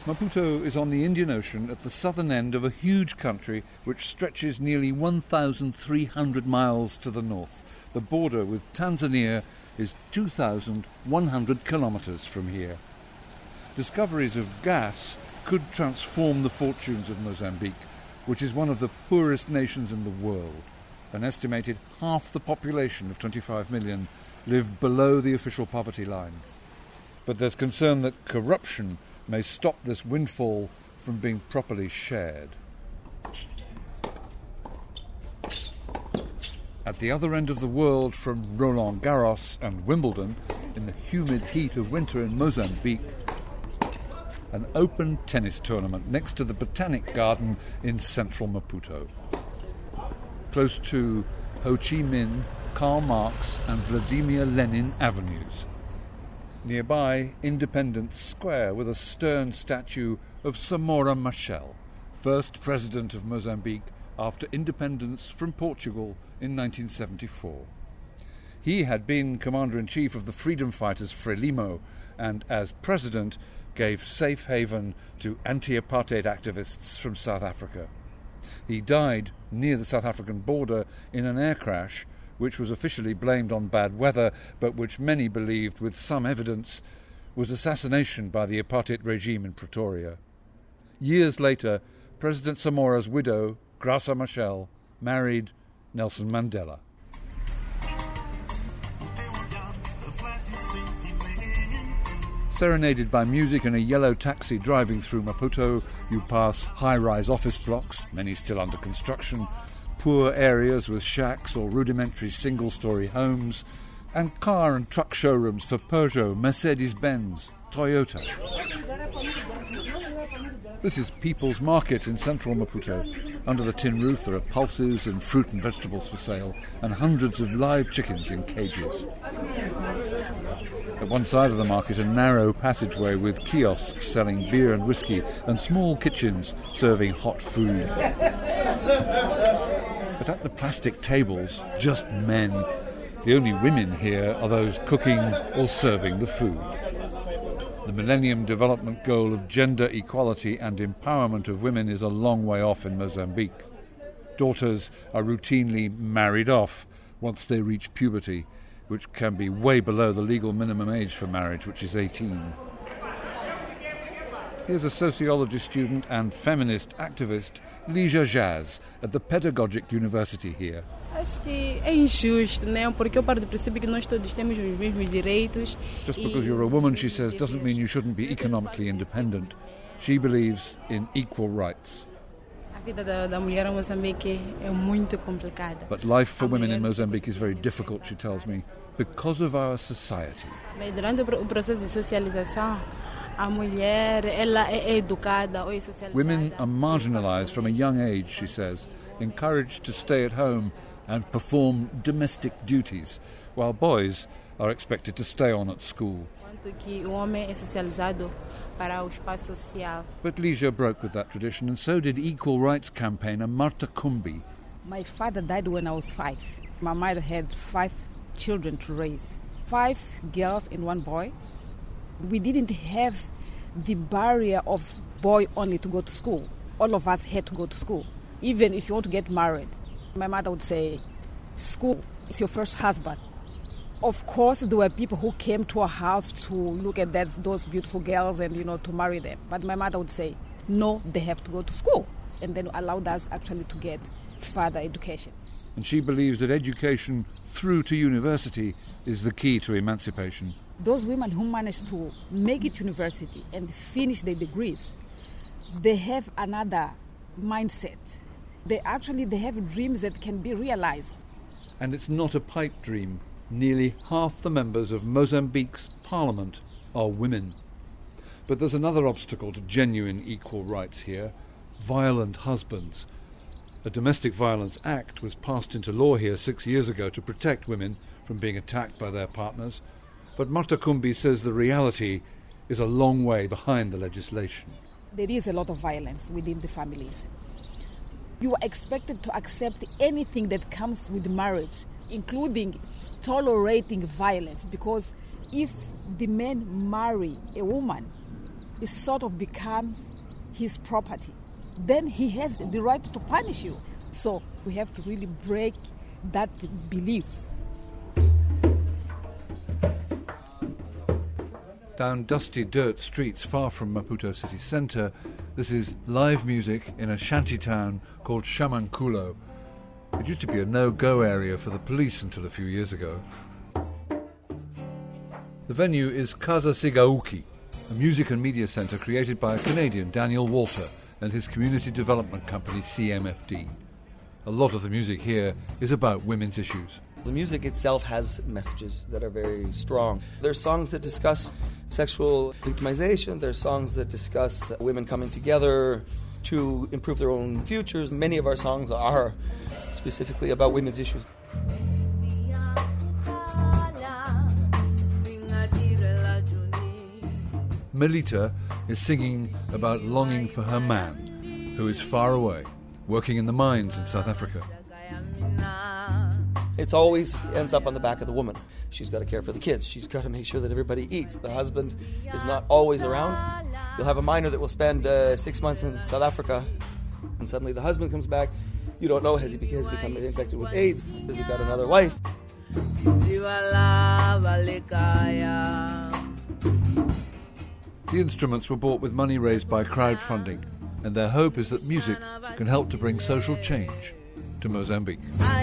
Maputo is on the Indian Ocean at the southern end of a huge country which stretches nearly 1,300 miles to the north. The border with Tanzania is 2,100 kilometres from here. Discoveries of gas could transform the fortunes of Mozambique, which is one of the poorest nations in the world. An estimated half the population of 25 million live below the official poverty line. But there's concern that corruption may stop this windfall from being properly shared. At the other end of the world, from Roland Garros and Wimbledon, in the humid heat of winter in Mozambique, an open tennis tournament next to the Botanic Garden in central Maputo. Close to Ho Chi Minh, Karl Marx and Vladimir Lenin avenues. Nearby, Independence Square with a stern statue of Samora Machel, first president of Mozambique after independence from Portugal in 1974. He had been commander-in-chief of the freedom fighters Frelimo and, as president, gave safe haven to anti-apartheid activists from South Africa. He died near the South African border in an air crash which was officially blamed on bad weather, but which many believed, with some evidence, was assassination by the apartheid regime in Pretoria. Years later, President Samora's widow, Graça Machel, married Nelson Mandela. Serenaded by music in a yellow taxi driving through Maputo, you pass high-rise office blocks, many still under construction, poor areas with shacks or rudimentary single-storey homes, and car and truck showrooms for Peugeot, Mercedes-Benz, Toyota. This is People's Market in central Maputo. Under the tin roof there are pulses and fruit and vegetables for sale, and hundreds of live chickens in cages. At one side of the market, a narrow passageway with kiosks selling beer and whiskey, and small kitchens serving hot food. But at the plastic tables, just men. The only women here are those cooking or serving the food. The Millennium Development Goal of gender equality and empowerment of women is a long way off in Mozambique. Daughters are routinely married off once they reach puberty, which can be way below the legal minimum age for marriage, which is 18. Here's a sociology student and feminist activist, Lígia Jazz, at the Pedagogic University here. Acho que é injusto, né? Porque eu paro do princípio que nós todos temos os mesmos direitos. Just because you're a woman, she says, doesn't mean you shouldn't be economically independent. She believes in equal rights. A vida da mulher em Moçambique é muito complicada. But life for women in Mozambique is very difficult, she tells me, because of our society. Durante o processo de socialização, a mulher ela é educada ou é socializada. Women are marginalised from a young age, she says, encouraged to stay at home and perform domestic duties, while boys are expected to stay on at school. But Lígia broke with that tradition, and so did equal rights campaigner Marta Kumbi. My father died when I was 5. My mother had 5 children to raise, 5 girls and 1 boy. We didn't have the barrier of boy only to go to school. All of us had to go to school. Even if you want to get married, my mother would say, school is your first husband. Of course, there were people who came to our house to look at those beautiful girls and, to marry them. But my mother would say, no, they have to go to school. And then allowed us actually to get further education. And she believes that education through to university is the key to emancipation. Those women who manage to make it university and finish their degrees, they have another mindset. They have dreams that can be realized. And it's not a pipe dream. Nearly half the members of Mozambique's parliament are women. But there's another obstacle to genuine equal rights here: violent husbands. A Domestic Violence Act was passed into law here 6 years ago to protect women from being attacked by their partners. But Marta Kumbi says the reality is a long way behind the legislation. There is a lot of violence within the families. You are expected to accept anything that comes with marriage, including tolerating violence, because if the men marry a woman it sort of becomes his property. Then he has the right to punish you. So we have to really break that belief. Down dusty dirt streets far from Maputo city centre, this is live music in a shanty town called Shamankulo. It used to be a no-go area for the police until a few years ago. The venue is Casa Sigauki, a music and media centre created by a Canadian, Daniel Walter, and his community development company CMFD. A lot of the music here is about women's issues. The music itself has messages that are very strong. There's songs that discuss sexual victimization. There's songs that discuss women coming together to improve their own futures. Many of our songs are specifically about women's issues. Melita is singing about longing for her man, who is far away, working in the mines in South Africa. It's always ends up on the back of the woman. She's got to care for the kids. She's got to make sure that everybody eats. The husband is not always around. You'll have a miner that will spend 6 months in South Africa, and suddenly the husband comes back. You don't know, has he become infected with AIDS? Has he got another wife? The instruments were bought with money raised by crowdfunding, and their hope is that music can help to bring social change to Mozambique.